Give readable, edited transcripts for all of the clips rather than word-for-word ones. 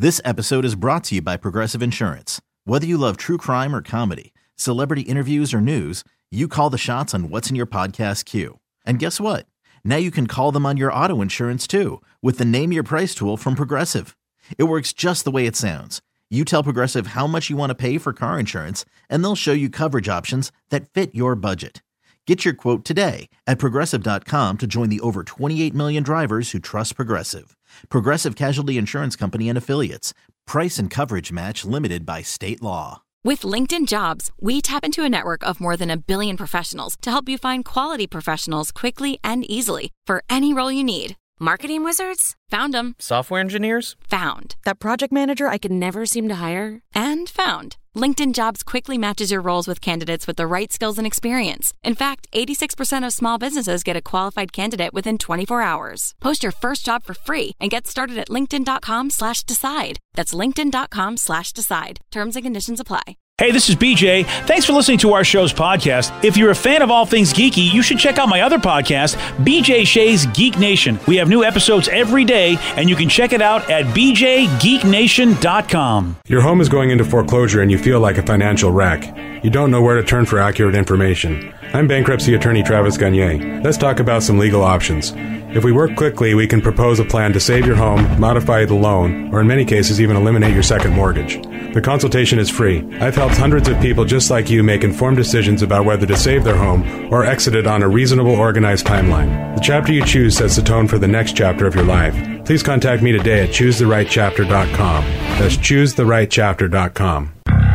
This episode is brought to you by Progressive Insurance. Whether you love true crime or comedy, celebrity interviews or news, you call the shots on what's in your podcast queue. And guess what? Now you can call them on your auto insurance too with the Name Your Price tool from Progressive. It works just the way it sounds. You tell Progressive how much you want to pay for car insurance, and they'll show you coverage options that fit your budget. Get your quote today at Progressive.com to join the over 28 million drivers who trust Progressive. Progressive Casualty Insurance Company and Affiliates. Price and coverage match limited by state law. With LinkedIn Jobs, we tap into a network of more than 1 billion professionals to help you find quality professionals quickly and easily for any role you need. Marketing wizards? Found them. Software engineers? Found. That project manager I could never seem to hire? And found. LinkedIn Jobs quickly matches your roles with candidates with the right skills and experience. In fact, 86% of small businesses get a qualified candidate within 24 hours. Post your first job for free and get started at linkedin.com/decide. That's linkedin.com/decide. Terms and conditions apply. Hey, this is BJ. Thanks for listening to our show's podcast. If you're a fan of all things geeky, you should check out my other podcast, BJ Shea's Geek Nation. We have new episodes every day, and you can check it out at bjgeeknation.com. Your home is going into foreclosure and you feel like a financial wreck. You don't know where to turn for accurate information. I'm bankruptcy attorney Travis Gagne. Let's talk about some legal options. If we work quickly, we can propose a plan to save your home, modify the loan, or in many cases even eliminate your second mortgage. The consultation is free. I've helped hundreds of people just like you make informed decisions about whether to save their home or exit it on a reasonable, organized timeline. The chapter you choose sets the tone for the next chapter of your life. Please contact me today at choosetherightchapter.com. That's choosetherightchapter.com.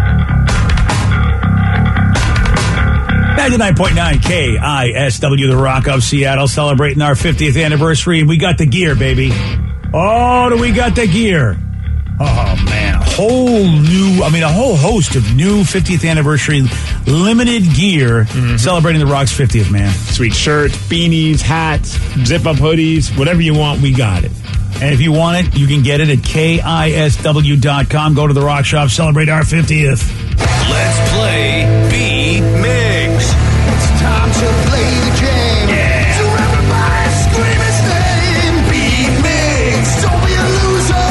99.9 KISW, The Rock of Seattle, celebrating our 50th anniversary. We got the gear, baby. Oh, do we got the gear? Oh, man. A whole host of new 50th anniversary limited gear celebrating The Rock's 50th, man. Sweet shirts, beanies, hats, zip-up hoodies, whatever you want, we got it. And if you want it, you can get it at KISW.com. Go to The Rock Shop, celebrate our 50th. Let's play B-Mix. It's time to play the game. Yeah. So everybody scream his name. B-Mix. Don't be a loser.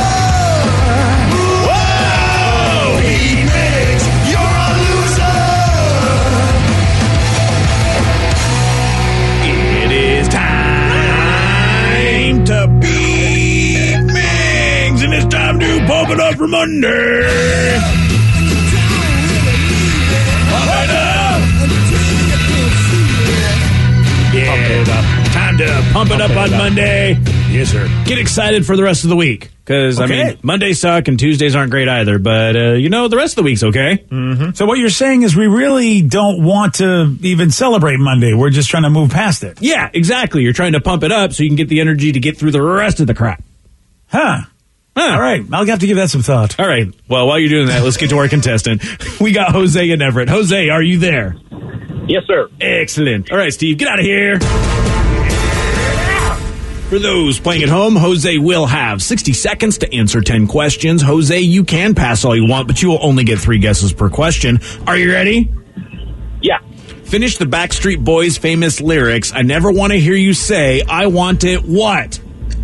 Whoa! B-Mix. You're a loser. It is time to B-Mix. And it's time to pump it up for Monday. Time to pump it up on Monday. Yes, sir. Get excited for the rest of the week. Because, Okay. I mean, Mondays suck and Tuesdays aren't great either. But, the rest of the week's okay. Mm-hmm. So what you're saying is we really don't want to even celebrate Monday. We're just trying to move past it. Yeah, exactly. You're trying to pump it up so you can get the energy to get through the rest of the crap. Huh. All right. I'll have to give that some thought. All right. Well, while you're doing that, let's get to our contestant. We got Jose in Everett. Jose, are you there? Yes, sir. Excellent. All right, Steve, get out of here. For those playing at home, Jose will have 60 seconds to answer 10 questions. Jose, you can pass all you want, but you will only get 3 guesses per question. Are you ready? Yeah. Finish the Backstreet Boys' famous lyrics. I never want to hear you say, I want it what?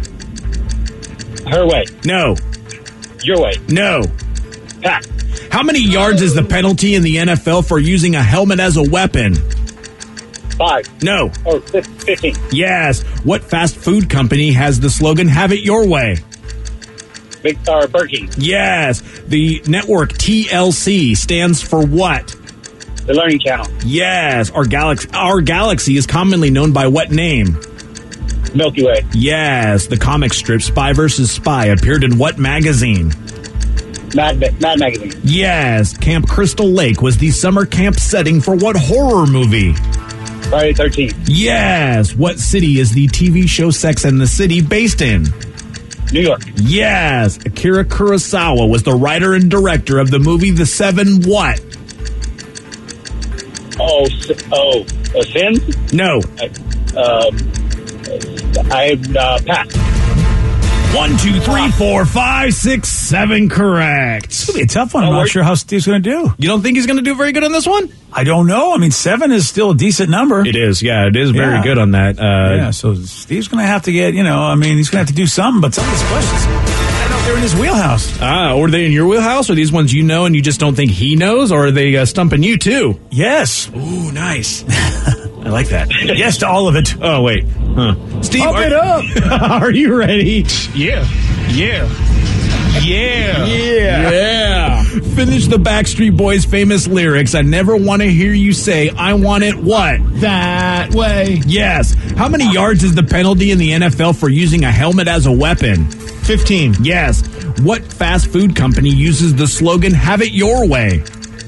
Her way. No. Your way. No. Pass. How many yards is the penalty in the NFL for using a helmet as a weapon? 5. No. Or 15. Yes. What fast food company has the slogan, have it your way? Burger King. Yes. The network TLC stands for what? The Learning Channel. Yes. Our galaxy is commonly known by what name? Milky Way. Yes. The comic strip Spy vs. Spy appeared in what magazine? Mad Magazine. Yes. Camp Crystal Lake was the summer camp setting for what horror movie? Friday 13th. Yes. What city is the TV show Sex and the City based in? New York. Yes. Akira Kurosawa was the writer and director of the movie The Seven what? Sins? No. I pass. 1, 2, 3, 4, 5, 6, 7 correct. It's going to be a tough one. I'm not sure how Steve's going to do. You don't think he's going to do very good on this one? I don't know. I mean, 7 is still a decent number. It is. Yeah, it is very good on that. So Steve's going to have to get, he's going to have to do something, but some of these questions, I don't know if they're in his wheelhouse. Or are they in your wheelhouse? Are these ones you know and you just don't think he knows? Or are they stumping you too? Yes. Ooh, nice. I like that. Yes to all of it. Oh, wait. Huh. Steve, Up it up. Are you ready? Yeah. Finish the Backstreet Boys' famous lyrics. I never want to hear you say, I want it what? That way. Yes. How many yards is the penalty in the NFL for using a helmet as a weapon? 15. Yes. What fast food company uses the slogan, have it your way?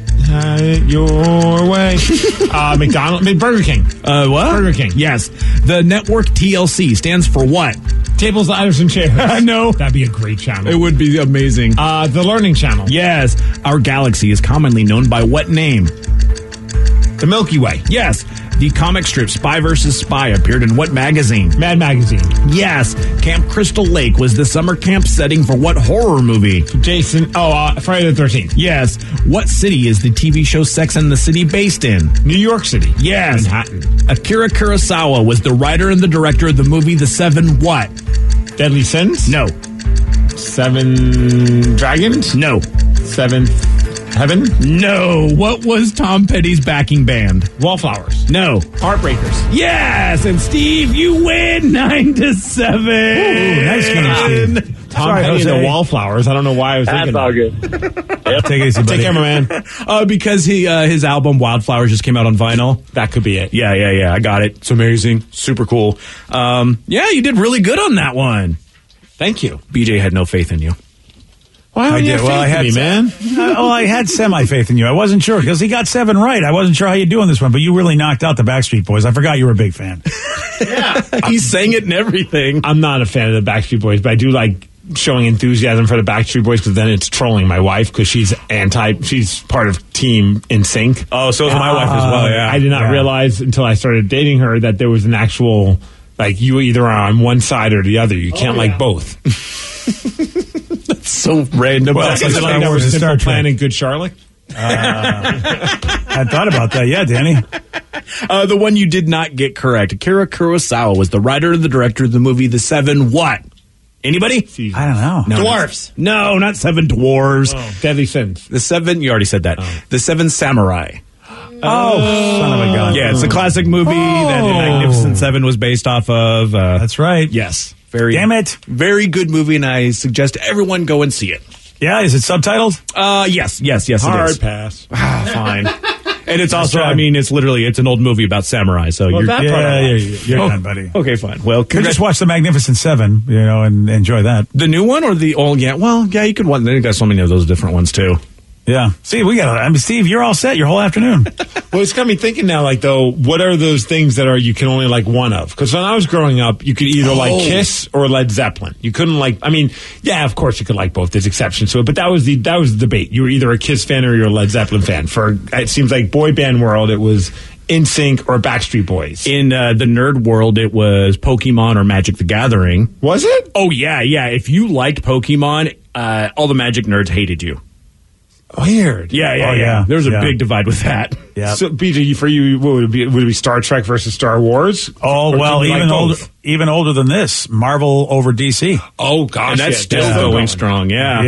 Your way. Burger King. What? Burger King. Yes. The network TLC stands for what? Tables, ladders, and chairs. No. That'd be a great channel. It would be amazing. The Learning Channel. Yes. Our galaxy is commonly known by what name? The Milky Way. Yes. The comic strip Spy vs. Spy appeared in what magazine? Mad Magazine. Yes. Camp Crystal Lake was the summer camp setting for what horror movie? Friday the 13th. Yes. What city is the TV show Sex and the City based in? New York City. Yes. Manhattan. Akira Kurosawa was the writer and the director of the movie The Seven what? Deadly Sins? No. 7 Dragons? No. 7th Heaven? No. What was Tom Petty's backing band? Wallflowers. No. Heartbreakers. Yes. And Steve, you win 9-7. Ooh, nice game, Steve. Tom Petty and the Wallflowers. I don't know why I was thinking That's all good. Take it easy, buddy. Take care, my man. Because his album Wildflowers just came out on vinyl. That could be it. Yeah. I got it. It's amazing. Super cool. Yeah, you did really good on that one. Thank you. BJ had no faith in you. Why I would you did. have Well, I faith had in me, man? I had semi-faith in you. I wasn't sure because he got 7 right. I wasn't sure how you'd do on this one, but you really knocked out the Backstreet Boys. I forgot you were a big fan. He sang it and everything. I'm not a fan of the Backstreet Boys, but I do like showing enthusiasm for the Backstreet Boys because then it's trolling my wife because she's part of Team NSYNC. Oh, so is my wife as well, yeah. I did not realize until I started dating her that there was an actual, like, you either are on one side or the other. You can't like both. That's so random. Well, Is it like that was Simple Plan and Good Charlotte? I thought about that. Yeah, Danny. The one you did not get correct. Akira Kurosawa was the writer and the director of the movie The Seven what? Anybody? I don't know. No, Dwarfs. No, not Seven Dwarves. Oh, Deadly Sins. The Seven, you already said that. The Seven Samurai. Oh, son of a gun. Yeah, it's a classic movie that The Magnificent Seven was based off of. That's right. Yes. Damn it. Very good movie, and I suggest everyone go and see it. Yeah, is it subtitled? Yes, it is. Hard pass. Fine. And it's also, it's an old movie about samurai, so you're done, buddy. Okay, fine. Well, just watch The Magnificent Seven, and enjoy that. The new one or the old? Yeah, well, yeah, you could watch. They got so many of those different ones too. Yeah. See, Steve, you're all set your whole afternoon. Well, it's got me thinking now, like, though, what are those things that you can only like one of? Because when I was growing up, you could either like Kiss or Led Zeppelin. You couldn't yeah, of course you could like both. There's exceptions to it, but that was the debate. You were either a Kiss fan or you're a Led Zeppelin fan. It seems like boy band world, it was NSYNC or Backstreet Boys. In the nerd world, it was Pokemon or Magic the Gathering. Was it? Oh, yeah. If you liked Pokemon, all the Magic nerds hated you. Weird. Yeah. There's a big divide with that. Yeah. So, BJ, for you, what would it be? Would it be Star Trek versus Star Wars? Oh, well, even older than this, Marvel over DC. Oh, gosh. And that's still going strong, yeah.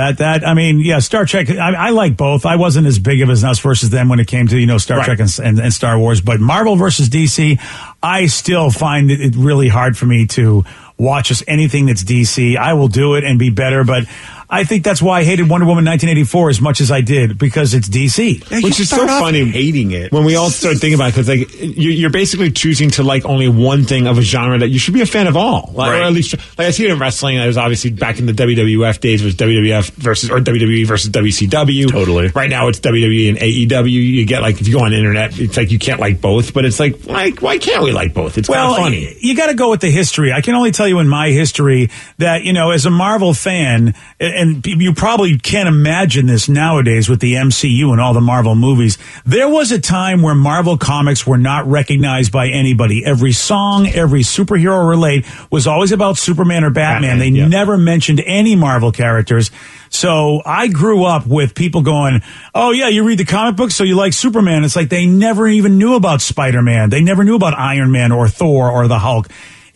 Yeah, Star Trek, I like both. I wasn't as big of as us versus them when it came to, Star Trek and Star Wars, but Marvel versus DC, I still find it really hard for me to watch anything that's DC. I will do it and be better, but I think that's why I hated Wonder Woman 1984 as much as I did, because it's DC. Yeah, which is so funny hating it when we all start thinking about it, because you're basically choosing to like only one thing of a genre that you should be a fan of all. Or at least, I see it in wrestling. I was obviously back in the WWF days, was WWF WWE versus WCW. Totally. Right now it's WWE and AEW. You get if you go on the internet, it's like you can't like both, but it's like why can't we like both? It's kind of funny. You got to go with the history. I can only tell you in my history that, as a Marvel fan, and you probably can't imagine this nowadays with the MCU and all the Marvel movies. There was a time where Marvel comics were not recognized by anybody. Every song, every superhero relate was always about Superman or Batman. They never mentioned any Marvel characters. So I grew up with people going, oh, yeah, you read the comic books, so you like Superman. It's like they never even knew about Spider-Man. They never knew about Iron Man or Thor or the Hulk.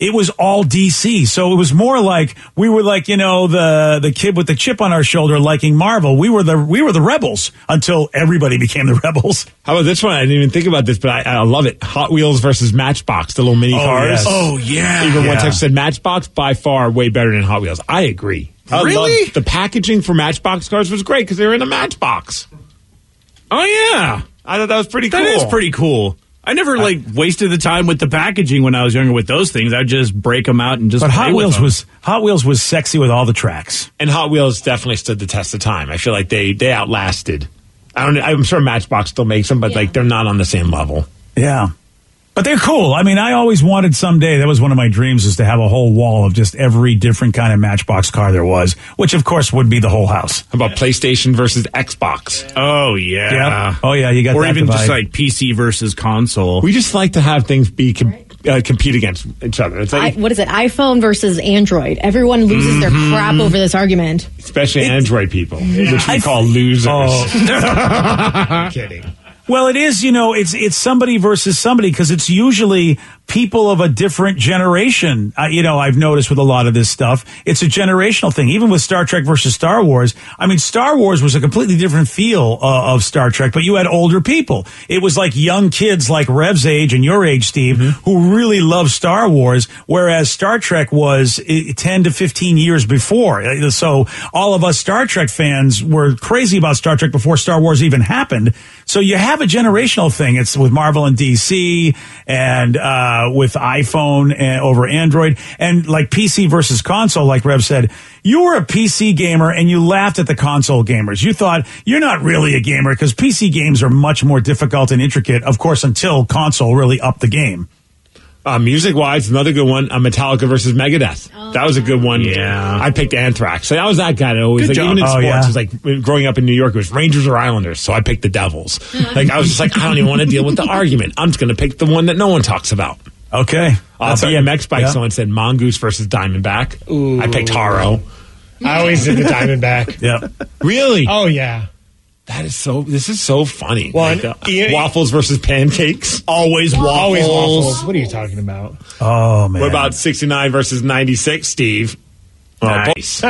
it was all DC. So it was more like we were like, the kid with the chip on our shoulder liking Marvel. We were the rebels until everybody became the rebels. How about this one? I didn't even think about this, but I love it. Hot Wheels versus Matchbox, the little mini cars. Yes. Oh, yeah. Even one text said Matchbox by far way better than Hot Wheels. I agree. Really? The packaging for Matchbox cars was great because they were in a matchbox. Oh, yeah. I thought that was pretty cool. That is pretty cool. I never wasted the time with the packaging when I was younger with those things. I'd just break them out and just. But play Hot with Wheels them. Hot Wheels was sexy with all the tracks. And Hot Wheels definitely stood the test of time. I feel like they outlasted. I'm sure Matchbox still makes them, but they're not on the same level. Yeah. But they're cool. I mean, I always wanted someday, that was one of my dreams, is to have a whole wall of just every different kind of Matchbox car there was, which of course would be the whole house. How about PlayStation versus Xbox? Oh, yeah. Yep. Oh, yeah, you got or that even divide. just like PC versus console. We just like to have things be compete against each other. It's like, what is it? iPhone versus Android. Everyone loses their crap over this argument. Especially Android people, which we call losers. Oh. Kidding. Well, it is, it's somebody versus somebody because it's usually people of a different generation. I've noticed with a lot of this stuff, it's a generational thing. Even with Star Trek versus Star Wars, I mean, Star Wars was a completely different feel of Star Trek, but you had older people. It was like young kids like Rev's age and your age, Steve, who really loved Star Wars, whereas Star Trek was 10 to 15 years before. So all of us Star Trek fans were crazy about Star Trek before Star Wars even happened. So you have a generational thing. It's with Marvel and DC and with iPhone over Android and like PC versus console, like Rev said. You were a PC gamer and you laughed at the console gamers. You thought you're not really a gamer because PC games are much more difficult and intricate, of course, until console really upped the game. Music-wise, another good one, Metallica versus Megadeth. That was a good one. Yeah. I picked Anthrax. I was that guy that always, even in sports, it was like growing up in New York, it was Rangers or Islanders, so I picked the Devils. I was just like, I don't even want to deal with the argument. I'm just going to pick the one that no one talks about. Okay. BMX bike, someone said Mongoose versus Diamondback. Ooh. I picked Haro. I always did the Diamondback. Yep. Really? Oh, yeah. This is so funny. Well, waffles versus pancakes. Always waffles. Always waffles. What are you talking about? Oh, man. What about 69 versus 96, Steve? Nice.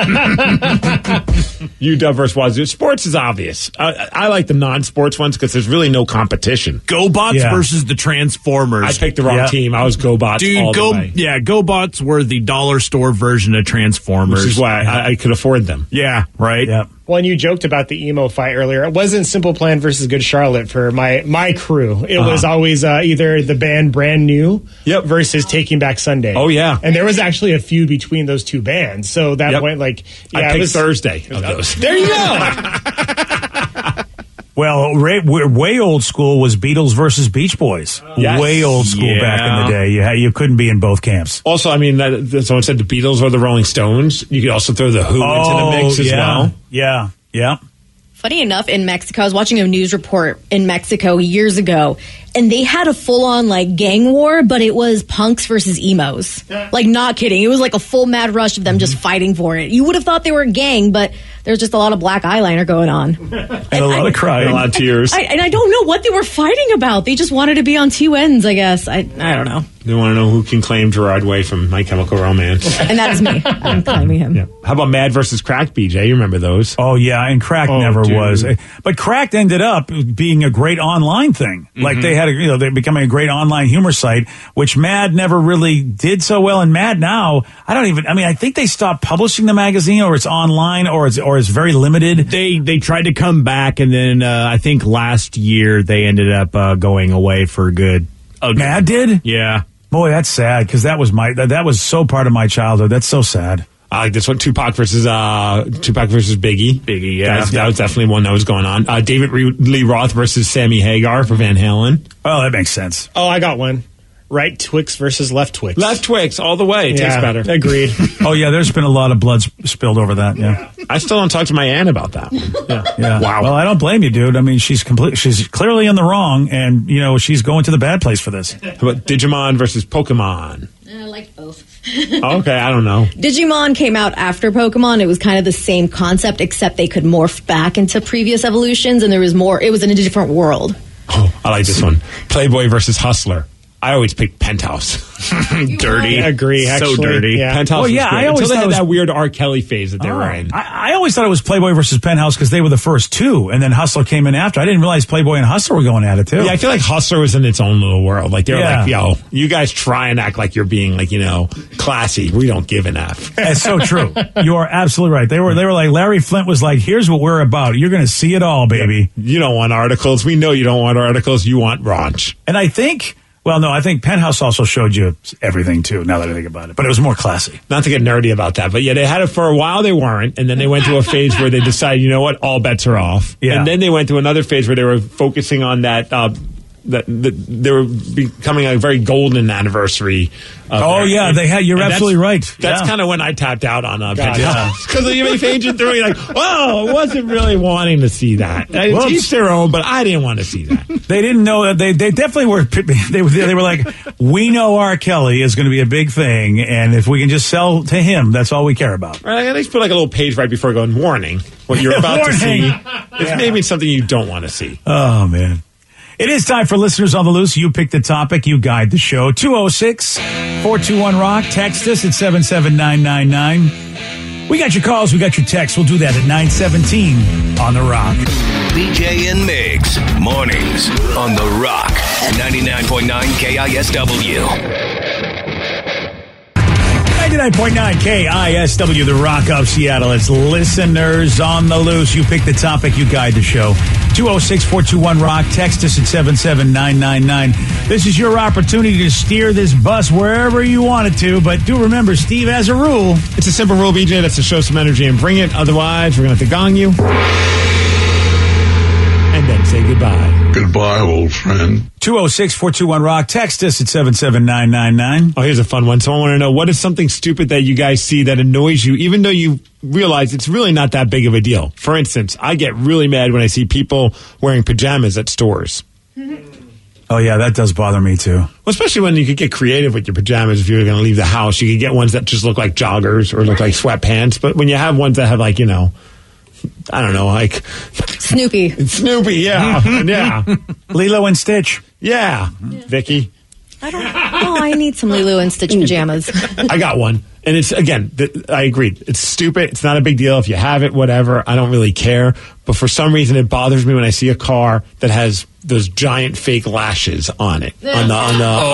UW versus Wazoo. Sports is obvious. I like the non-sports ones because there's really no competition. GoBots versus the Transformers. I picked the wrong team. I was GoBots. Dude, all the way. GoBots were the dollar store version of Transformers. Which is why I could afford them. Yeah, right. Yep. Well, and you joked about the emo fight earlier. It wasn't Simple Plan versus Good Charlotte for my crew. It was always either the band Brand New versus Taking Back Sunday. Oh, yeah. And there was actually a feud between those two bands. So that went like... I picked Thursday of those. There you go. Well, way old school was Beatles versus Beach Boys. Yes. Way old school back in the day. You couldn't be in both camps. Also, I mean, someone said the Beatles or the Rolling Stones. You could also throw the Who into the mix as well. Yeah. Funny enough, in Mexico, I was watching a news report in Mexico years ago, and they had a full-on, gang war, but it was punks versus emos. Not kidding. It was like a full mad rush of them just fighting for it. You would have thought they were a gang, but there's just a lot of black eyeliner going on. And a lot of crying. And a lot of tears. I don't know what they were fighting about. They just wanted to be on two ends, I guess. I don't know. They want to know who can claim Gerard Way from My Chemical Romance. And that is me. I'm claiming him. Yeah. How about Mad versus Crack, BJ? You remember those? Oh, yeah, and Crack never was. But Cracked ended up being a great online thing. Like they had, they're becoming a great online humor site, which Mad never really did so well. And Mad now, I think they stopped publishing the magazine, or it's online, or it's very limited. They tried to come back, and then I think last year they ended up going away for good. Mad did? Yeah. Boy, that's sad because that was so part of my childhood. That's so sad. I like this one, Tupac versus Biggie. Biggie, yeah. That was definitely one that was going on. David Lee Roth versus Sammy Hagar for Van Halen. Oh, that makes sense. Oh, I got one. Right Twix versus Left Twix. Left Twix all the way. It tastes better. Agreed. Oh, yeah, there's been a lot of blood spilled over that, yeah. I still don't talk to my aunt about that. Yeah. Wow. Well, I don't blame you, dude. I mean, she's clearly in the wrong, and, she's going to the bad place for this. How about Digimon versus Pokemon? I like both. Okay, I don't know. Digimon came out after Pokemon. It was kind of the same concept, except they could morph back into previous evolutions, and there was more. It was in a different world. Oh, I like this one. Playboy versus Hustler. I always picked Penthouse. Dirty. I agree. So Actually. dirty. Yeah. Penthouse. Well, yeah, was great. I always until they thought had it was- that weird R. Kelly phase that they were in. I always thought it was Playboy versus Penthouse because they were the first two, and then Hustler came in after. I didn't realize Playboy and Hustler were going at it too. Yeah, I feel like Hustler was in its own little world. Like they were Yeah. like, "Yo, you guys try and act like you're being like classy. We don't give an F." That's so true. You are absolutely right. They were like Larry Flint was like, "Here's what we're about. You're going to see it all, baby." You don't want articles. We know you don't want articles. You want raunch. And I think Penthouse also showed you everything too. Now that I think about it, but it was more classy. Not to get nerdy about that, but yeah, they had it for a while. They weren't, and then they went to a phase where they decided, you know what, all bets are off. Yeah. And then they went to another phase where they were focusing on that. That they were becoming a very golden anniversary. Oh yeah, they had. You're absolutely right. That's Yeah. kind of when I tapped out on God, Penthouse because you make agent through. You're like, oh, I wasn't really wanting to see that. Whoops. Each their own, but I didn't want to see that. They didn't know. They definitely were. They were like, we know R. Kelly is going to be a big thing, and if we can just sell to him, that's all we care about. Right, at least put like a little page right before going, warning, what you're about to see is maybe something you don't want to see. Oh man. It is time for Listeners on the Loose. You pick the topic, you guide the show. 206-421-ROCK. Text us at 77999. We got your calls, we got your texts. We'll do that at 9:17 on The Rock. BJ and Migs, mornings on The Rock, 99.9 KISW. 99.9 KISW, The Rock of Seattle. It's Listeners on the Loose. You pick the topic, you guide the show. 206-421-ROCK. Text us at 77999. This is your opportunity to steer this bus wherever you want it to, but do remember, Steve has a rule. It's a simple rule, BJ. That's to show some energy and bring it. Otherwise, we're going to have to gong you. And then say goodbye. Goodbye, old friend. 206-421-ROCK. Text us at 77999. Oh, here's a fun one. Someone want to know, what is something stupid that you guys see that annoys you, even though you realize it's really not that big of a deal? For instance, I get really mad when I see people wearing pajamas at stores. Oh, yeah, that does bother me, too. Well, especially when you could get creative with your pajamas if you're going to leave the house. You could get ones that just look like joggers or look like sweatpants. But when you have ones that have like, I don't know, like Snoopy. Snoopy, yeah. Yeah. Lilo and Stitch. Yeah. Vicky. I need some Lilo and Stitch pajamas. I got one. And it's, again, I agree. It's stupid. It's not a big deal. If you have it, whatever. I don't really care. But for some reason, it bothers me when I see a car that has those giant fake lashes on it. On the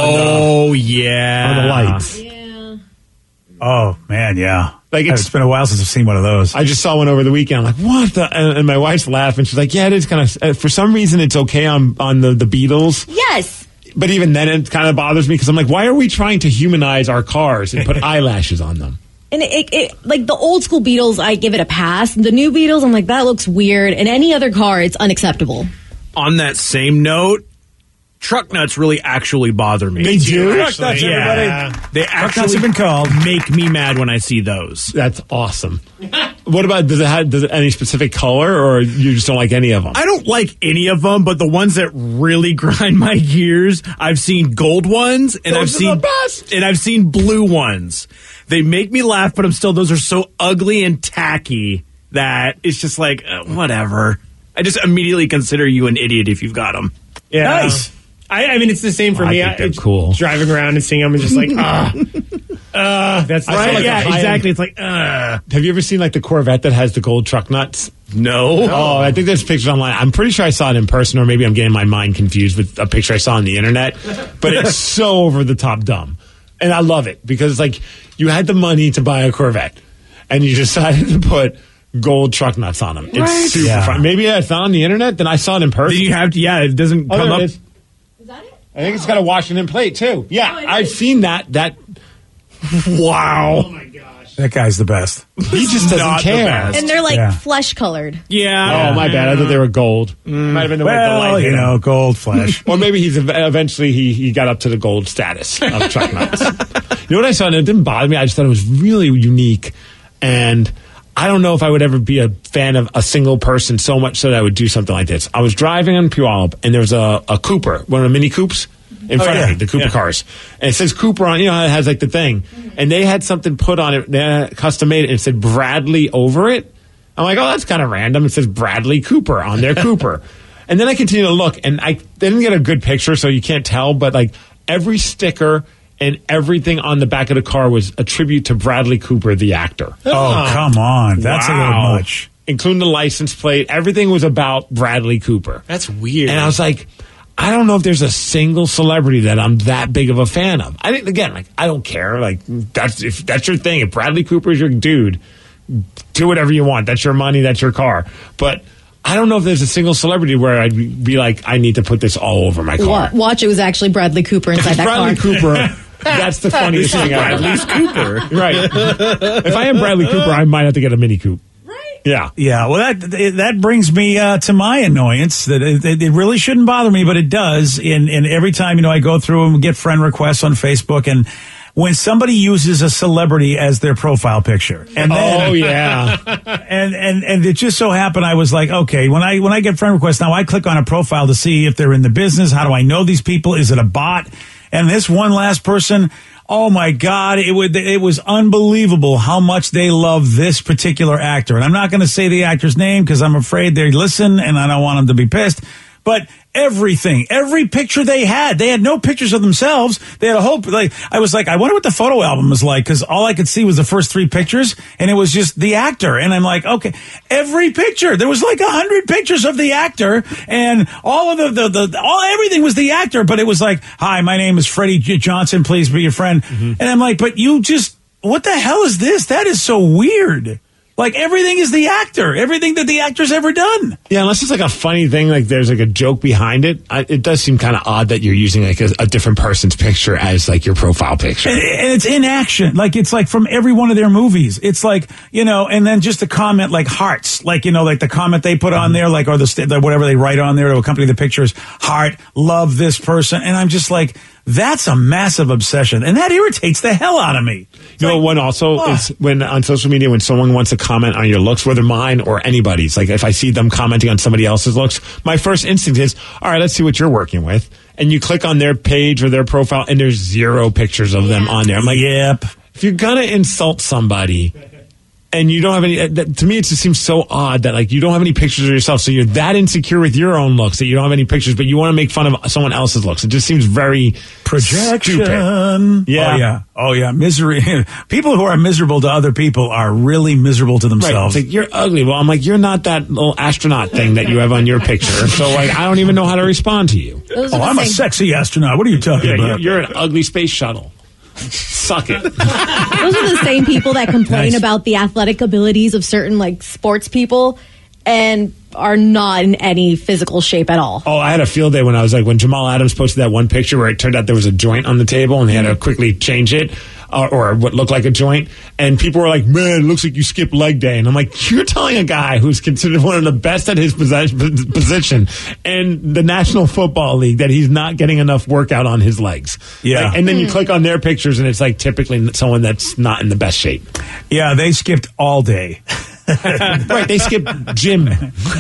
lights. Oh, man, yeah. Like it's been a while since I've seen one of those. I just saw one over the weekend. I'm like, what the? And my wife's laughing. She's like, yeah, it is kind of, for some reason, it's okay on the Beatles. Yes. But even then, it kind of bothers me because I'm like, why are we trying to humanize our cars and put eyelashes on them? And it like the old school Beatles, I give it a pass. The new Beatles, I'm like, that looks weird. And any other car, it's unacceptable. On that same note, truck nuts really actually bother me. They do? Truck nuts, everybody. They Truck nuts actually have been called. make me mad when I see those. That's awesome. What about, does it have any specific color, or you just don't like any of them? I don't like any of them, but the ones that really grind my gears, I've seen gold ones and Those are the best. I've seen blue ones. They make me laugh, but those are so ugly and tacky that it's just like whatever. I just immediately consider you an idiot if you've got them. Yeah. Nice. I mean, it's the same for me. I think they're cool. Driving around and seeing them and just like, that's Right? like Yeah, a high-end- exactly. It's like, Have you ever seen like the Corvette that has the gold truck nuts? no. Oh, I think there's pictures online. I'm pretty sure I saw it in person, or maybe I'm getting my mind confused with a picture I saw on the internet. But it's so over the top dumb. And I love it because it's like you had the money to buy a Corvette and you decided to put gold truck nuts on them. It's super fun. Maybe I found on the internet, then I saw it in person. Then you have to, it doesn't come there up. it is. I think it's got a Washington plate too. Yeah, I've seen that. Wow. Oh my gosh. That guy's the best. He just doesn't Not the care. best. And they're like Yeah. flesh colored. Yeah. Oh, my bad. I thought they were gold. Might have been the way the Well, light hit him. gold flesh. Or maybe he's eventually he got up to the gold status of truck nuts. You know what I saw? And it didn't bother me. I just thought it was really unique. And I don't know if I would ever be a fan of a single person so much so that I would do something like this. I was driving on Puyallup, and there was a Cooper, one of the Mini Coupes, in front of me, the Cooper cars. And it says Cooper on, it has like the thing. And they had something put on it, they custom made it, and it said Bradley over it. I'm like, oh, that's kind of random. It says Bradley Cooper on their Cooper. And then I continue to look, and I didn't get a good picture, so you can't tell, but like, every sticker and everything on the back of the car was a tribute to Bradley Cooper, the actor. Oh, come on. That's a little much. Including the license plate. Everything was about Bradley Cooper. That's weird. And I was like, I don't know if there's a single celebrity that I'm that big of a fan of. I don't care. Like, if that's your thing. If Bradley Cooper is your dude, do whatever you want. That's your money. That's your car. But I don't know if there's a single celebrity where I'd be like, I need to put this all over my car. Watch, it was actually Bradley Cooper inside that Bradley car. Cooper. That's the funniest thing ever. Bradley's Cooper. Right. If I am Bradley Cooper, I might have to get a Mini Coupe. Yeah. Yeah, well, that brings me to my annoyance that it really shouldn't bother me, but it does. And every time, I go through and get friend requests on Facebook, and when somebody uses a celebrity as their profile picture. And then, and it just so happened I was like, okay, when I get friend requests, now I click on a profile to see if they're in the business. How do I know these people? Is it a bot? And this one last person, oh my God, it was unbelievable how much they love this particular actor. And I'm not going to say the actor's name because I'm afraid they listen and I don't want them to be pissed. But every picture they had no pictures of themselves. They had a whole, I was like, I wonder what the photo album was like, because all I could see was the first 3 pictures, and it was just the actor. And I'm like, okay, every picture, there was like 100 pictures of the actor, and all of everything was the actor, but it was like, hi, my name is Freddie Johnson, please be your friend. Mm-hmm. And I'm like, but what the hell is this? That is so weird. Like, everything is the actor. Everything that the actor's ever done. Yeah, unless it's like a funny thing, like there's like a joke behind it. It does seem kind of odd that you're using like a different person's picture as like your profile picture. And it's in action. Like, it's like from every one of their movies. It's like, and then just a comment like hearts. Like, like the comment they put on there, like, or the whatever they write on there to accompany the pictures. Heart, love this person. And I'm just like, that's a massive obsession, and that irritates the hell out of me. One also is when on social media, when someone wants to comment on your looks, whether mine or anybody's, like if I see them commenting on somebody else's looks, my first instinct is, all right, let's see what you're working with. And you click on their page or their profile, and there's 0 pictures of them on there. I'm like, yep. If you're gonna insult somebody, and you don't have any, to me, it just seems so odd that like you don't have any pictures of yourself, so you're that insecure with your own looks that you don't have any pictures, but you want to make fun of someone else's looks. It just seems very projection. Stupid. Yeah. Oh yeah. Misery. People who are miserable to other people are really miserable to themselves. Right. It's like, you're ugly. Well, I'm like, you're not that little astronaut thing that you have on your picture. So like, I don't even know how to respond to you. I'm a sexy astronaut. What are you talking about? You're an ugly space shuttle. Suck it. Those are the same people that complain about the athletic abilities of certain like sports people and are not in any physical shape at all. Oh, I had a field day when Jamal Adams posted that one picture where it turned out there was a joint on the table and they had to quickly change it. Or what looked like a joint, and people were like, man, it looks like you skipped leg day. And I'm like, you're telling a guy who's considered one of the best at his position in the National Football League that he's not getting enough workout on his legs. Yeah. And then you click on their pictures, and it's like typically someone that's not in the best shape. Yeah, they skipped all day. Right, they skipped gym.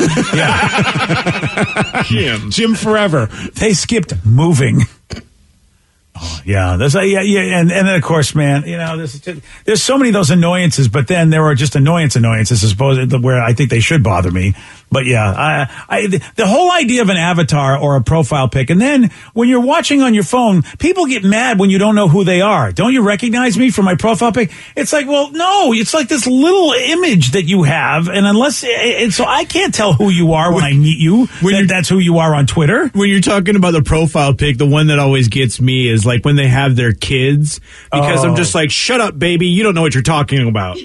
Yeah. Gym forever. They skipped moving. Oh, yeah, and then of course, man, there's so many of those annoyances, but then there are just annoyances, I suppose, where I think they should bother me. But yeah, the whole idea of an avatar or a profile pic, and then when you're watching on your phone, people get mad when you don't know who they are. Don't you recognize me from my profile pic? It's like, well, no, it's like this little image that you have, and so I can't tell who you are when I meet you. That's who you are on Twitter. When you're talking about the profile pic, the one that always gets me is like when they have their kids, because I'm just like, shut up, baby, you don't know what you're talking about.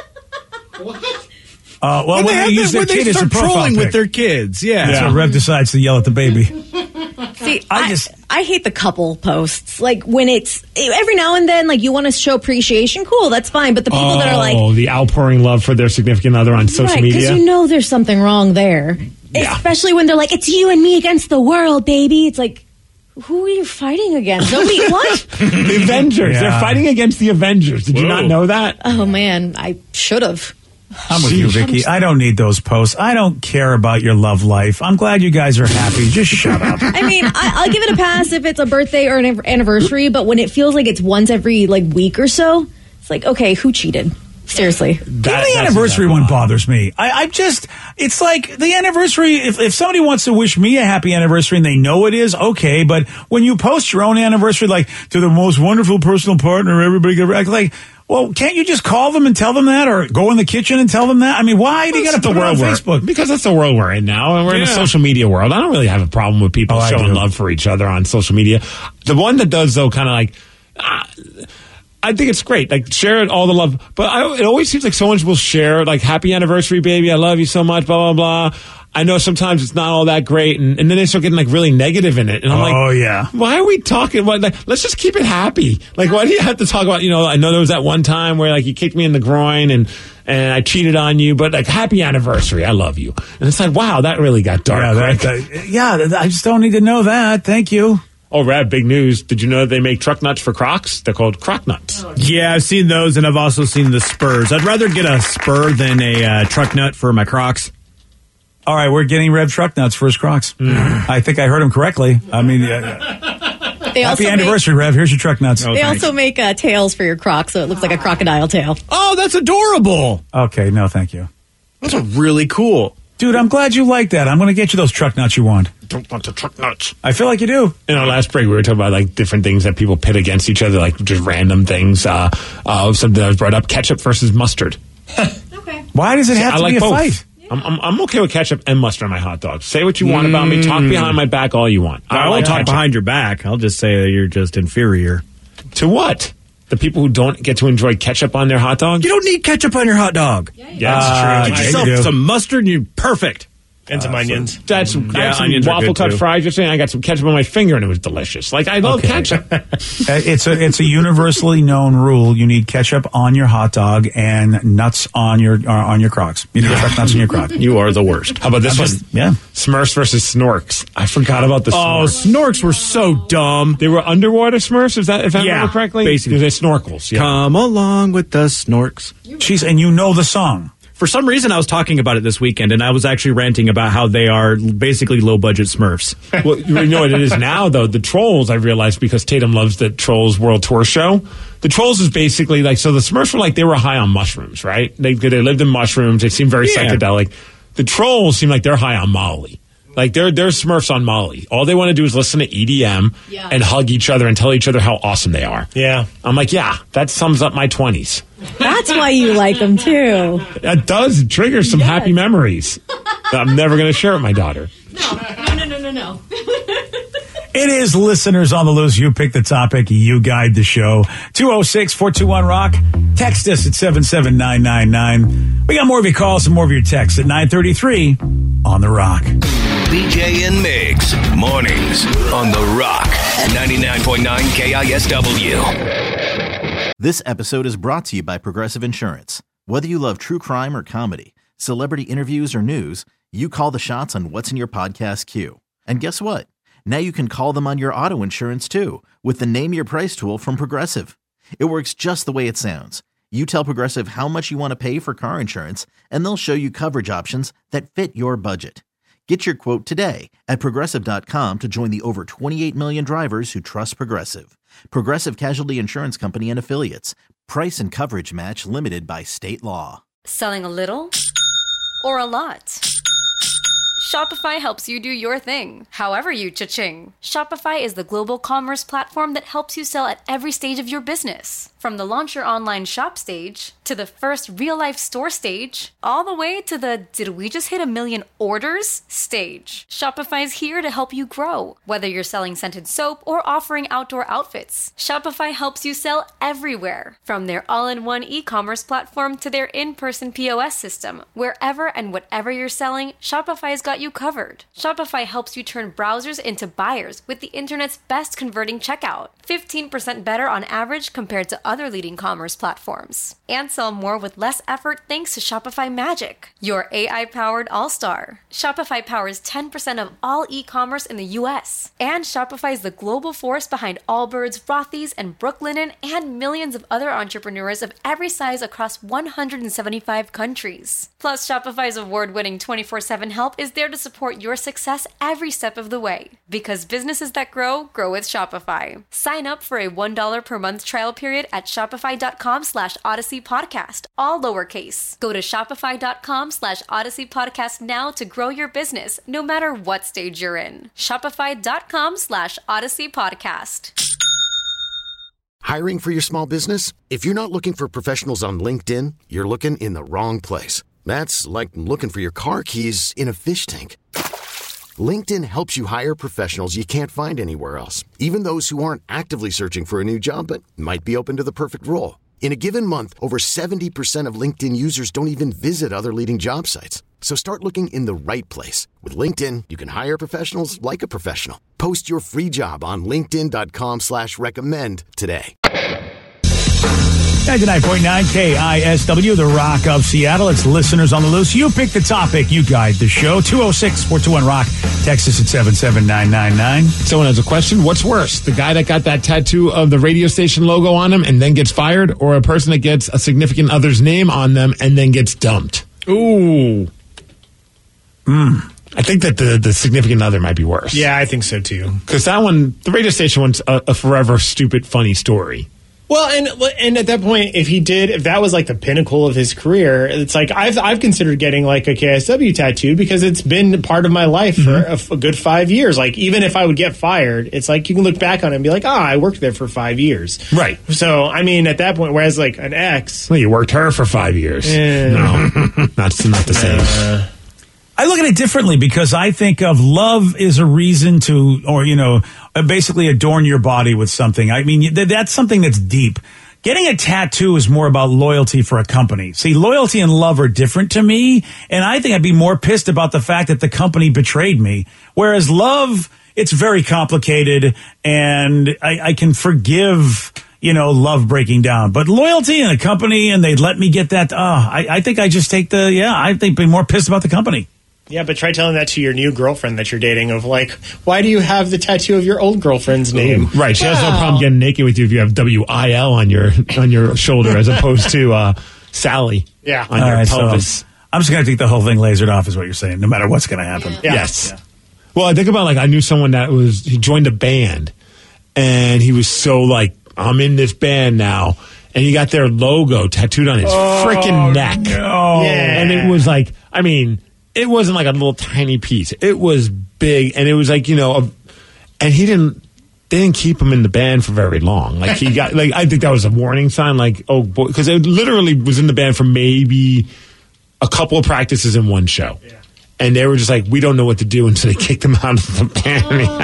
When they use their kid as a profile trolling pic with their kids, So Rev decides to yell at the baby. See, I hate the couple posts. Like when it's every now and then, like you want to show appreciation, cool, that's fine. But the people that are like, the outpouring love for their significant other on social media, because there's something wrong there. Yeah. Especially when they're like, it's you and me against the world, baby. It's like, who are you fighting against? Nobody. What? The Avengers. Yeah. They're fighting against the Avengers. Did you not know that? Oh man, I should have. I'm with you, Vicky. I don't need those posts. I don't care about your love life. I'm glad you guys are happy. Just shut up. I mean, I'll give it a pass if it's a birthday or an anniversary, but when it feels like it's once every week or so, it's like, okay, who cheated? Seriously. The anniversary one bothers me. It's like the anniversary, if somebody wants to wish me a happy anniversary and they know it is, okay, but when you post your own anniversary, like, to the most wonderful personal partner, everybody get like, well, can't you just call them and tell them that, or go in the kitchen and tell them that? I mean, why do you got to put it on Facebook? Because that's the world we're in now, and we're in a social media world. I don't really have a problem with people showing love for each other on social media. The one that does, though, kind of like, I think it's great. Like, share all the love. But it always seems like someone will share, like, happy anniversary, baby, I love you so much, blah, blah, blah. I know sometimes it's not all that great, and then they start getting, like, really negative in it. And I'm like, why are we talking about, like, let's just keep it happy. Like, why do you have to talk about, I know there was that one time where, like, you kicked me in the groin and I cheated on you, but, like, happy anniversary, I love you. And it's like, wow, that really got dark. I just don't need to know that. Thank you. Oh, Rad, big news. Did you know that they make truck nuts for Crocs? They're called Croc Nuts. Yeah, I've seen those, and I've also seen the Spurs. I'd rather get a Spur than a truck nut for my Crocs. All right, we're getting Rev truck nuts for his Crocs. I think I heard him correctly. I mean, happy anniversary, Rev. Here's your truck nuts. They also make tails for your Crocs, so it looks like a crocodile tail. Oh, that's adorable. Okay, no, thank you. Those are really cool. Dude, I'm glad you like that. I'm going to get you those truck nuts you want. Don't want the truck nuts. I feel like you do. In our last break, we were talking about, like, different things that people pit against each other, like just random things. Something that was brought up, ketchup versus mustard. Okay. Why does it have to be a fight? I'm okay with ketchup and mustard on my hot dogs. Say what you want about me. Talk behind my back all you want. I won't talk behind your back. I'll just say that you're just inferior. To what? The people who don't get to enjoy ketchup on their hot dog? You don't need ketchup on your hot dog. Yeah, that's true. Get yourself some mustard and you're perfect. And some onions. That's some onions waffle cut fries. You're saying I got some ketchup on my finger and it was delicious. Like, I love ketchup. It's a universally known rule. You need ketchup on your hot dog and nuts on your Crocs. You need truck nuts on your Crocs. You are the worst. How about this one? Yeah. Smurfs versus Snorks. I forgot about the Snorks. Oh, Snorks were so dumb. They were underwater Smurfs? Is that, if I remember correctly? Basically. They're snorkels. Yeah. Come along with the Snorks. Jeez, and you know the song. For some reason, I was talking about it this weekend, and I was actually ranting about how they are basically low-budget Smurfs. Well, you know what it is now, though? The Trolls, I've realized, because Tatum loves the Trolls World Tour show. The Trolls is basically like, so the Smurfs were like, they were high on mushrooms, right? They lived in mushrooms. They seemed very psychedelic. The Trolls seem like they're high on Molly. Like, they're Smurfs on Molly. All they want to do is listen to EDM and hug each other and tell each other how awesome they are. Yeah. I'm like, yeah, that sums up my 20s. That's why you like them, too. That does. It triggers some happy memories that I'm never going to share with my daughter. No. It is listeners on the loose. You pick the topic. You guide the show. 206-421-ROCK. Text us at 77999. We got more of your calls and more of your texts at 933 on The Rock. BJ and Migs, mornings on The Rock, 99.9 KISW. This episode is brought to you by Progressive Insurance. Whether you love true crime or comedy, celebrity interviews or news, you call the shots on what's in your podcast queue. And guess what? Now you can call them on your auto insurance too with the Name Your Price tool from Progressive. It works just the way it sounds. You tell Progressive how much you want to pay for car insurance, and they'll show you coverage options that fit your budget. Get your quote today at Progressive.com to join the over 28 million drivers who trust Progressive. Progressive Casualty Insurance Company and Affiliates. Price and coverage match limited by state law. Selling a little or a lot? Shopify helps you do your thing, however you cha-ching. Shopify is the global commerce platform that helps you sell at every stage of your business. From the launch your online shop stage, to the first real-life store stage, all the way to the did we just hit 1 million orders stage. Shopify's here to help you grow. Whether you're selling scented soap or offering outdoor outfits, Shopify helps you sell everywhere. From their all-in-one e-commerce platform to their in-person POS system, wherever and whatever you're selling, Shopify's got you covered. Shopify helps you turn browsers into buyers with the internet's best converting checkout. 15% better on average compared to other leading commerce platforms. And sell more with less effort thanks to Shopify Magic, your AI-powered all-star. Shopify powers 10% of all e-commerce in the U.S. And Shopify is the global force behind Allbirds, Rothy's, and Brooklinen, and millions of other entrepreneurs of every size across 175 countries. Plus, Shopify's award-winning 24/7 help is there to support your success every step of the way. Because businesses that grow with Shopify. Sign up for a $1 per month trial period at shopify.com/Odyssey Podcast. Podcast, all lowercase. Go to shopify.com/Odyssey Podcast now to grow your business, no matter what stage you're in. Shopify.com/Odyssey Podcast. Hiring for your small business? If you're not looking for professionals on LinkedIn, you're looking in the wrong place. That's like looking for your car keys in a fish tank. LinkedIn helps you hire professionals you can't find anywhere else, even those who aren't actively searching for a new job but might be open to the perfect role. In a given month, over 70% of LinkedIn users don't even visit other leading job sites. So start looking in the right place. With LinkedIn, you can hire professionals like a professional. Post your free job on linkedin.com/recommend today. 99.9 KISW, the Rock of Seattle. It's listeners on the loose. You pick the topic. You guide the show. 206-421-ROCK. Text us at 77999. Someone has a question. What's worse? The guy that got that tattoo of the radio station logo on him and then gets fired, or a person that gets a significant other's name on them and then gets dumped? Ooh. I think that the significant other might be worse. Yeah, I think so too. Because that one, the radio station one's a forever stupid, funny story. Well, and at that point, if that was like the pinnacle of his career, it's like I've considered getting like a KSW tattoo because it's been part of my life for a good 5 years. Like even if I would get fired, it's like you can look back on it and be like, I worked there for 5 years. Right. So I mean, at that point, whereas like an ex, well, you worked her for 5 years. No, not the same. I look at it differently because I think of love is a reason to, or, basically adorn your body with something. I mean, that's something that's deep. Getting a tattoo is more about loyalty for a company. See, loyalty and love are different to me, and I think I'd be more pissed about the fact that the company betrayed me. Whereas love, it's very complicated, and I can forgive, love breaking down. But loyalty in a company, and they'd let me get that, I think I just take I think be more pissed about the company. Yeah, but try telling that to your new girlfriend that you're dating of like, why do you have the tattoo of your old girlfriend's name? Right. She has no problem getting naked with you if you have WIL on your shoulder as opposed to Sally on your pelvis. So I'm just going to take the whole thing lasered off is what you're saying, no matter what's going to happen. Yeah. Yes. Yeah. Well, I think about I knew someone he joined a band and he was so I'm in this band now. And he got their logo tattooed on his freaking neck. No. Yeah. And it was it wasn't like a little tiny piece. It was big, and it was and they didn't keep him in the band for very long. He got I think that was a warning sign. Oh boy, because it literally was in the band for maybe a couple of practices in one show. Yeah. And they were just we don't know what to do until they kicked him out of the band.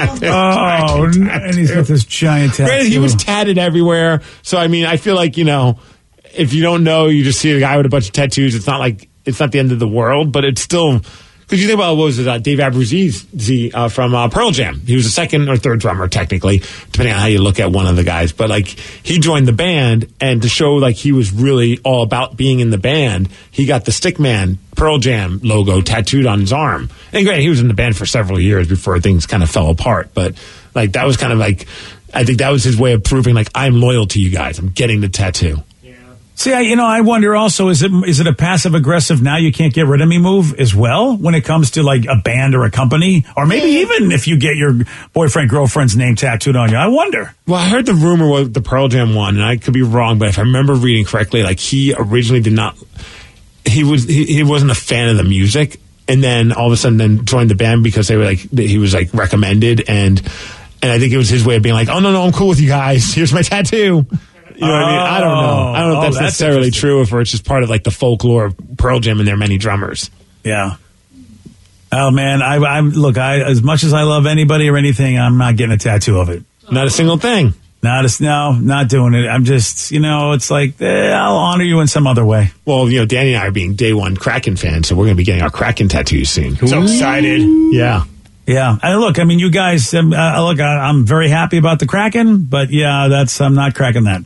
And he's got this giant tattoo. Granted, he was tatted everywhere. So I mean, I feel if you don't know, you just see a guy with a bunch of tattoos. It's not it's not the end of the world, but it's still, because you think about, what was it, Dave Abruzzese from Pearl Jam. He was the second or third drummer, technically, depending on how you look at one of the guys. But, he joined the band, and to show, he was really all about being in the band, he got the Stickman Pearl Jam logo tattooed on his arm. And granted, he was in the band for several years before things kind of fell apart. But, that was kind of I think that was his way of proving, I'm loyal to you guys. I'm getting the tattoo. See, I wonder also, is it a passive-aggressive now you can't get rid of me move as well when it comes to, a band or a company? Or maybe even if you get your boyfriend, girlfriend's name tattooed on you. I wonder. Well, I heard the rumor was the Pearl Jam one, and I could be wrong, but if I remember reading correctly, he originally did not... He wasn't a fan of the music, and then all of a sudden then joined the band because they were, he was, recommended, and I think it was his way of being oh, no, I'm cool with you guys. Here's my tattoo. You know what I mean? I don't know. I don't know if that's necessarily true, or if it's just part of the folklore of Pearl Jam and their many drummers. Yeah. Oh man, I as much as I love anybody or anything, I'm not getting a tattoo of it. Not a single thing. Not doing it. I'm just, it's I'll honor you in some other way. Well, Danny and I are being day one Kraken fans, so we're going to be getting our Kraken tattoos soon. So excited. Yeah. Yeah. And look, I mean, you guys, I'm very happy about the Kraken, but yeah, I'm not cracking that.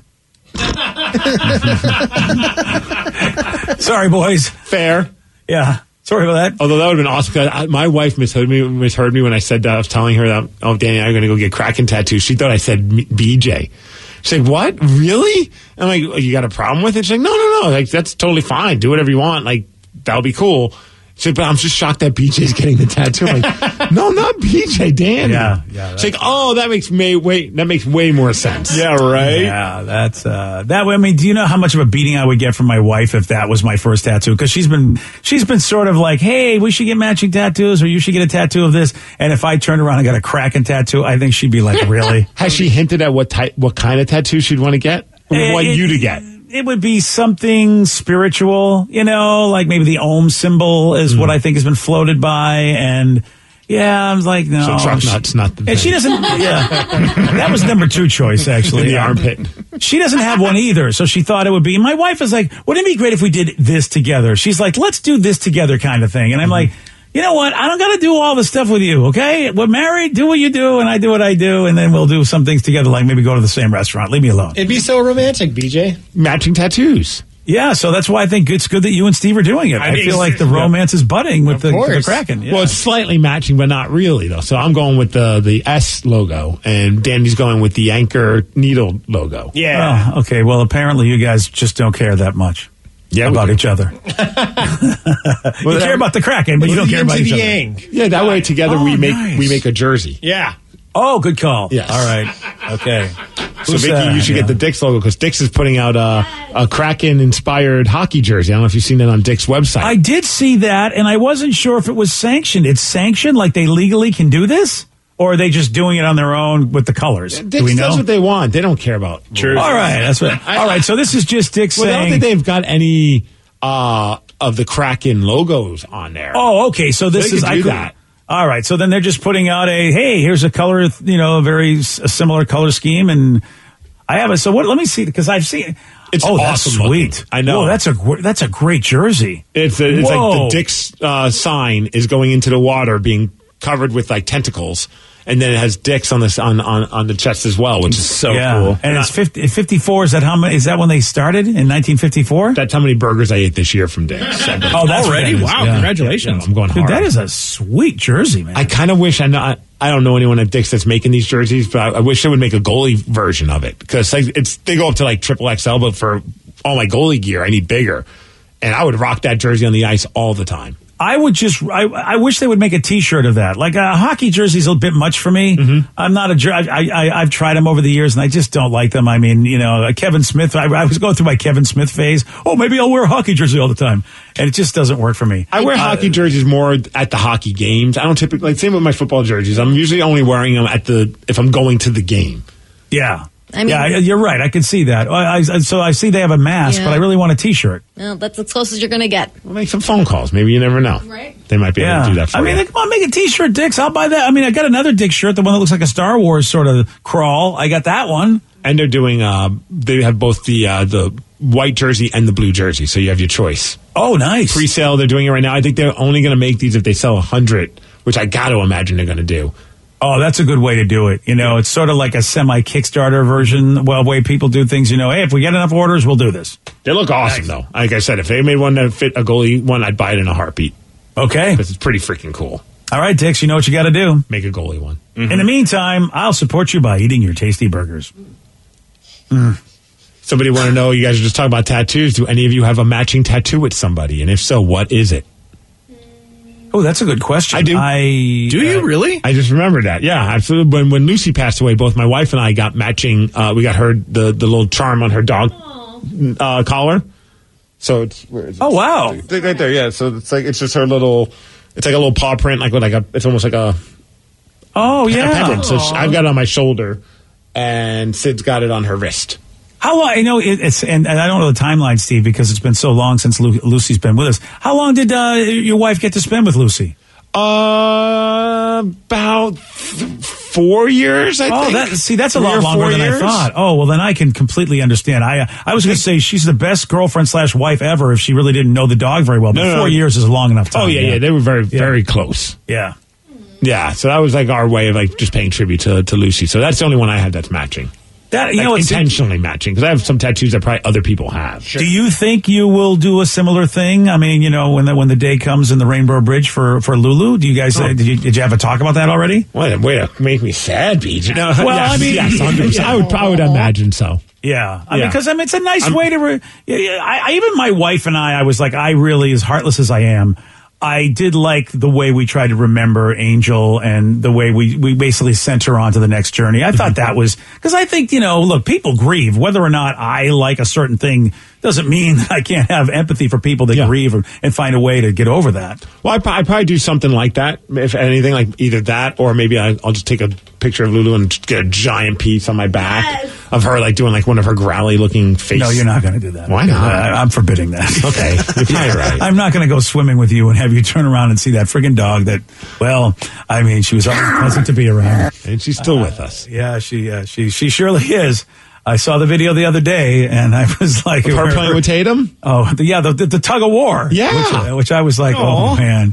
Sorry, boys. Fair. Yeah. Sorry about that. Although that would have been awesome, because my wife misheard me when I said that. I was telling her that, Danny and I are going to go get Kraken tattoos. She thought I said BJ. She's like, what? Really? I'm like, you got a problem with it? She's like, no. That's totally fine. Do whatever you want. That'll be cool. She's like, but I'm just shocked that BJ's getting the tattoo. I'm like, No, not BJ, Danny. Yeah. It's like, oh, that makes way more sense. Yeah, right. Yeah, that's that way. I mean, do you know how much of a beating I would get from my wife if that was my first tattoo? Because she's been sort of like, hey, we should get matching tattoos, or you should get a tattoo of this. And if I turned around and got a Kraken tattoo, I think she'd be like, really? Has she hinted at what kind of tattoo she'd want to get? Or want you to get? It would be something spiritual, like maybe the Om symbol is what I think has been floated by, and I was like, no. So truck nuts, not the thing. And she doesn't, that was number 2 choice, actually. In the armpit. She doesn't have one either, so she thought it would be. My wife is like, wouldn't it be great if we did this together? She's like, let's do this together kind of thing. And I'm like, you know what? I don't got to do all the stuff with you, okay? We're married. Do what you do, and I do what I do, and then we'll do some things together, like maybe go to the same restaurant. Leave me alone. It'd be so romantic, BJ. Matching tattoos. Yeah, so that's why I think it's good that you and Steve are doing it. I feel like the romance is budding with the Kraken. Yeah. Well, it's slightly matching, but not really, though. So I'm going with the S logo, and Danny's going with the Anchor Needle logo. Yeah. Oh, okay, well, apparently you guys just don't care that much. About each other. You care about the Kraken, but you don't care about each other. Yeah, that way together we make a jersey. Yeah. Oh, good call. Yes. All right. Okay. So Vicky, you should get the Dick's logo because Dick's is putting out a Kraken-inspired hockey jersey. I don't know if you've seen that on Dick's website. I did see that, and I wasn't sure if it was sanctioned. It's sanctioned, like they legally can do this? Or are they just doing it on their own with the colors? Dick's do we know? does what they want. They don't care about jerseys. All right, that's what. All right, so this is just Dick saying. I don't think they've got any of the Kraken logos on there. Oh, okay. So this is that. All right. So then they're just putting out hey, here's a color, a similar color scheme, and I have it. So what? Let me see because I've seen. It's awesome. That's sweet. Looking. I know. Oh, that's a great jersey. It's like the Dick's sign is going into the water, being covered with like tentacles. And then it has Dick's on the chest as well, which is so cool. And it's 54. Is that how many? Is that when they started in 1954? That's how many burgers I ate this year from Dick's. Oh, that's already? Wow! Yeah. Congratulations! I'm going hard. Dude, that is a sweet jersey, man. I kind of wish I don't know anyone at Dick's that's making these jerseys, but I wish they would make a goalie version of it because they go up to like XXL, but for all my goalie gear, I need bigger, and I would rock that jersey on the ice all the time. I wish they would make a T-shirt of that. Like a hockey jersey's a bit much for me. Mm-hmm. I'm not I've tried them over the years and I just don't like them. I mean, Kevin Smith. I was going through my Kevin Smith phase. Oh, maybe I'll wear a hockey jersey all the time, and it just doesn't work for me. I wear hockey jerseys more at the hockey games. I don't typically same with my football jerseys. I'm usually only wearing them if I'm going to the game. Yeah. You're right. I can see that. So I see they have a mask, but I really want a T-shirt. Well, that's as close as you're going to get. Well, make some phone calls. Maybe you never know. Right. They might be able to do that for you. Come on, make a T-shirt, Dicks. I'll buy that. I mean, I got another Dick shirt, the one that looks like a Star Wars sort of crawl. I got that one. And they're doing, they have both the white jersey and the blue jersey, so you have your choice. Oh, nice. Pre-sale, they're doing it right now. I think they're only going to make these if they sell 100, which I got to imagine they're going to do. Oh, that's a good way to do it. It's sort of like a semi-Kickstarter version, way people do things. Hey, if we get enough orders, we'll do this. They look awesome, though. Like I said, if they made one that fit a goalie one, I'd buy it in a heartbeat. Okay. Because it's pretty freaking cool. All right, Dix, you know what you got to do. Make a goalie one. Mm-hmm. In the meantime, I'll support you by eating your tasty burgers. Somebody want to know, you guys are just talking about tattoos. Do any of you have a matching tattoo with somebody? And if so, what is it? Oh, that's a good question. I do. Do you really? I just remembered that. Yeah, absolutely. When Lucy passed away, both my wife and I got matching. We got her the little charm on her dog collar. So where is it? Oh wow! Right there. Yeah. So it's just her little. It's like a little paw print, it's almost like a. Oh yeah. A pendant. So I've got it on my shoulder, and Sid's got it on her wrist. How long? I know it's, and I don't know the timeline, Steve, because it's been so long since Lucy's been with us. How long did your wife get to spend with Lucy? About 4 years, I think. That's a lot longer than I thought. Oh, well, then I can completely understand. I was going to say she's the best girlfriend / wife ever if she really didn't know the dog very well. But 4 years is a long enough time. Oh, yeah. They were very, very close. Yeah. Yeah, so that was like our way of just paying tribute to Lucy. So that's the only one I had that's matching. That it's intentionally matching because I have some tattoos that probably other people have. Sure. Do you think you will do a similar thing? I mean, when the day comes in the Rainbow Bridge for Lulu, do you guys did you have a talk about that already? Wait, make me sad, Beach. No, well, yes, I mean, yes, 100%. I would imagine so. Yeah, because it's a nice way to. Even my wife and I was like, I really, as heartless as I am, I did like the way we tried to remember Angel and the way we basically sent her on to the next journey. I thought that was, because I think, look, people grieve. Whether or not I like a certain thing doesn't mean that I can't have empathy for people that grieve and find a way to get over that. Well, I'd probably do something like that, if anything, like either that or maybe I'll just take a picture of Lulu and just get a giant piece on my back of her, like doing like one of her growly looking faces. No, you're not going to do that. Why not? I'm forbidding that. Okay, you're probably right. I'm not going to go swimming with you and have you turn around and see that friggin' dog that, she was always pleasant to be around. And she's still with us. Yeah, she surely is. I saw the video the other day, and I was like... Her playing with Tatum? Oh, the tug of war. Yeah. Which I was like, oh, man.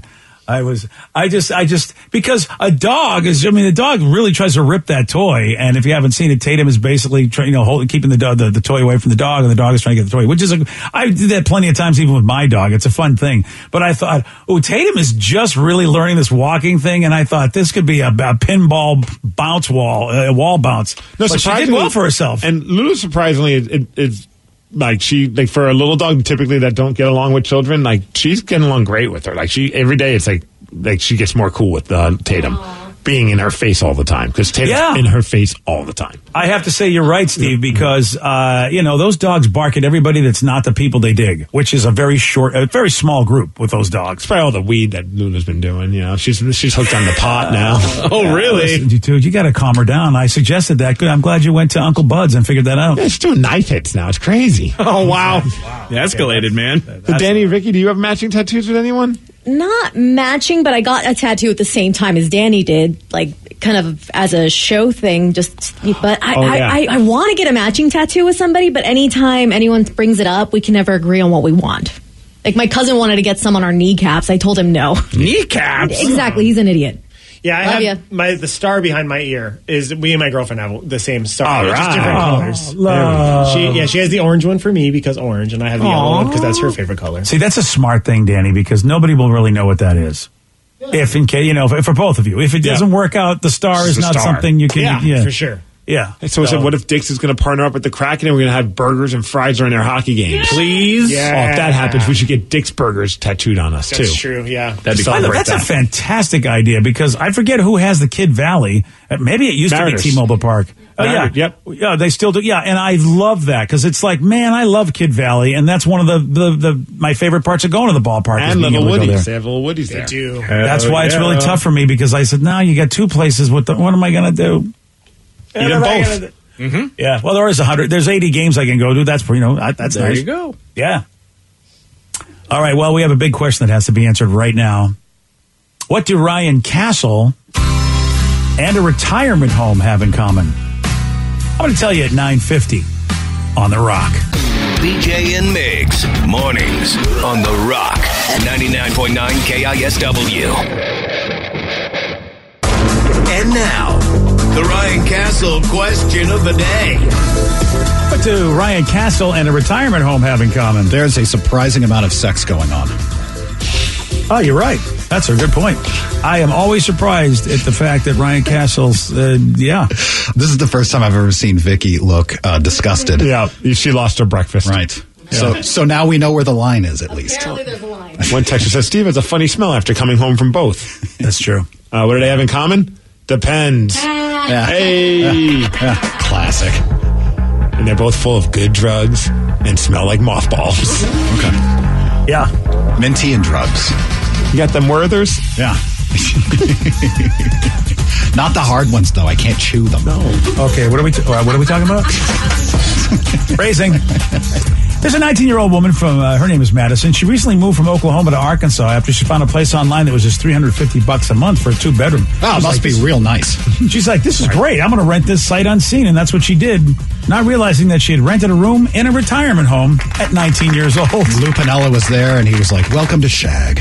I just, because a dog the dog really tries to rip that toy, and if you haven't seen it, Tatum is basically keeping the toy away from the dog, and the dog is trying to get the toy, which is I did that plenty of times even with my dog. It's a fun thing. But I thought, Tatum is just really learning this walking thing, and I thought this could be a pinball bounce wall bounce. No, but she did well for herself. And Lulu, surprisingly, it's like for a little dog typically that don't get along with children, like she's getting along great with her. Like every day it's like she gets more cool with Tatum being in her face all the time, because Tatum's in her face all the time. I have to say you're right, Steve, because those dogs bark at everybody that's not the people they dig, which is a very small group with those dogs. It's probably all the weed that Lulu's been doing. She's hooked on the pot now. Oh, really? Listen, dude, you got to calm her down. I suggested that. Good. I'm glad you went to Uncle Bud's and figured that out. Yeah, she's doing knife hits now. It's crazy. Oh, wow. You escalated, man. So Danny, Ricky, do you have matching tattoos with anyone? Not matching, but I got a tattoo at the same time as Danny did, like kind of as a show thing. But I want to get a matching tattoo with somebody, but anytime anyone brings it up, we can never agree on what we want. Like my cousin wanted to get some on our kneecaps. I told him no. Kneecaps? Exactly. He's an idiot. Yeah, I have the star behind my ear is me and my girlfriend have the same star, just different colors. She has the orange one for me because orange, and I have the yellow one because that's her favorite color. See, that's a smart thing, Danny, because nobody will really know what that is. If in case for both of you, if it doesn't work out, the star is not something you can. Yeah, for sure. Yeah. So I said, what if Dick's is going to partner up with the Kraken and we're going to have burgers and fries during their hockey games? Please? Yeah. Oh, if that happens, we should get Dick's Burgers tattooed on us, too. That's true, yeah. That'd be That's a fantastic idea, because I forget who has the Kid Valley. Maybe it used to be T-Mobile Park. Yep. Yeah, they still do. Yeah, and I love that, because it's like, man, I love Kid Valley, and that's one of the my favorite parts of going to the ballpark. And little Woodies. They have little Woodies there. They do. That's why it's really tough for me, because I said, now you got two places. What am I going to do? Eat them both. Mm-hmm. Yeah, well, there's 80 games I can go to. That's that's there nice. You go. Yeah. All right. Well, we have a big question that has to be answered right now. What do Ryan Castle and a retirement home have in common? I'm going to tell you at 9:50 on The Rock. BJ and Migs, mornings on The Rock, 99.9 KISW. And now, the Ryan Castle question of the day. What do Ryan Castle and a retirement home have in common? There's a surprising amount of sex going on. Oh, you're right. That's a good point. I am always surprised at the fact that Ryan Castle's, This is the first time I've ever seen Vicky look disgusted. Yeah, she lost her breakfast. Right. Yeah. So now we know where the line is, at least. Apparently there's a line. One texter says, Steve has a funny smell after coming home from both. That's true. What do they have in common? Depends. Yeah. Hey. Yeah. Classic. And they're both full of good drugs and smell like mothballs. Okay. Yeah. Minty and drugs. You got them Werthers? Yeah. Not the hard ones, though. I can't chew them. No. Okay, what are we talking about? Raising. There's a 19-year-old woman from, her name is Madison. She recently moved from Oklahoma to Arkansas after she found a place online that was just $350 a month for a 2-bedroom. Oh, it must be real nice. She's like, this is great. I'm going to rent this sight unseen. And that's what she did, not realizing that she had rented a room in a retirement home at 19 years old. Lou Piniella was there, and he was like, welcome to Shag.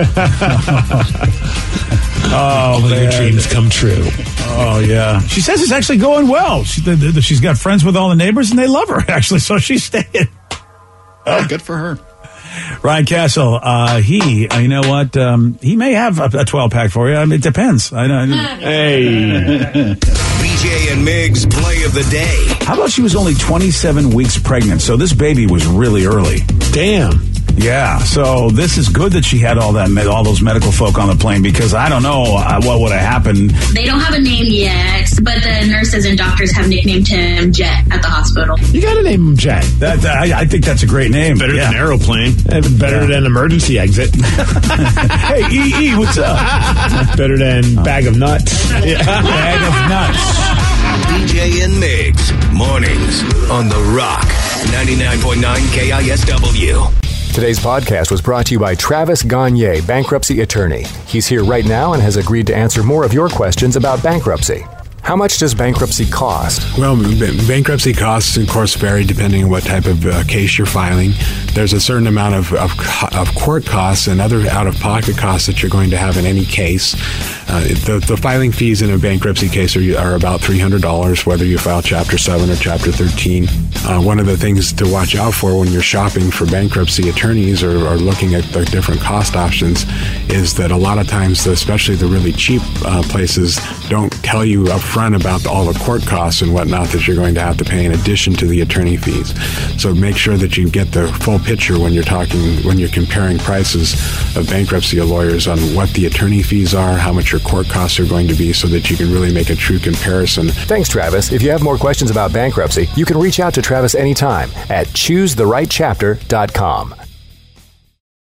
Oh, man. Your dreams come true. Oh, yeah. She says it's actually going well. She's got friends with all the neighbors, and they love her, actually, so she's staying. Oh, good for her. Ryan Castle, you know what? He may have a 12-pack for you. I mean, it depends. Hey. BJ and Migs play of the day. How about she was only 27 weeks pregnant, so this baby was really early. Damn. Yeah, so this is good that she had all those medical folk on the plane, because I don't know what would have happened. They don't have a name yet, but the nurses and doctors have nicknamed him Jet at the hospital. You got to name him Jet. I think that's a great name. Better than aeroplane. Better than emergency exit. Hey, EE, what's up? Better than bag of nuts. Bag of nuts. BJ and Migs, mornings on The Rock, 99.9 KISW. Today's podcast was brought to you by Travis Gagne, bankruptcy attorney. He's here right now and has agreed to answer more of your questions about bankruptcy. How much does bankruptcy cost? Well, bankruptcy costs, of course, vary depending on what type of case you're filing. There's a certain amount of court costs and other out-of-pocket costs that you're going to have in any case. The filing fees in a bankruptcy case are about $300, whether you file Chapter 7 or Chapter 13. One of the things to watch out for when you're shopping for bankruptcy attorneys or looking at the different cost options is that a lot of times, especially the really cheap places, don't tell you up front about all the court costs and whatnot that you're going to have to pay in addition to the attorney fees. So make sure that you get the full picture when you're comparing prices of bankruptcy lawyers on what the attorney fees are, how much your court costs are going to be, so that you can really make a true comparison. Thanks, Travis. If you have more questions about bankruptcy, you can reach out to Travis anytime at choosetherightchapter.com.